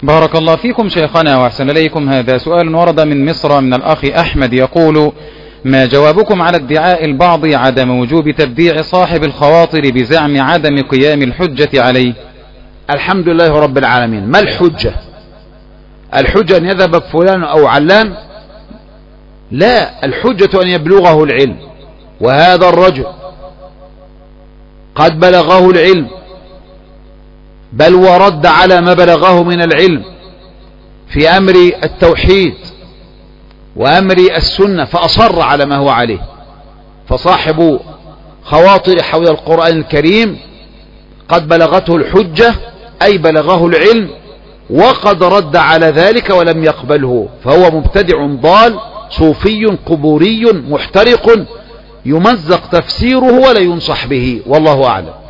بارك الله فيكم شيخنا وأحسن إليكم. هذا سؤال ورد من مصر من الأخ أحمد يقول: ما جوابكم على ادعاء البعض عدم وجوب تبديع صاحب الخواطر بزعم عدم قيام الحجة عليه؟ الحمد لله رب العالمين. ما الحجة؟ الحجة أن يذهب فلان أو علان؟ لا، الحجة أن يبلغه العلم، وهذا الرجل قد بلغه العلم، بل ورد على ما بلغه من العلم في أمر التوحيد وأمر السنة فأصر على ما هو عليه. فصاحب خواطر حول القرآن الكريم قد بلغته الحجة، أي بلغه العلم، وقد رد على ذلك ولم يقبله، فهو مبتدع ضال صوفي قبوري محترق يمزق تفسيره ولا ينصح به، والله أعلم.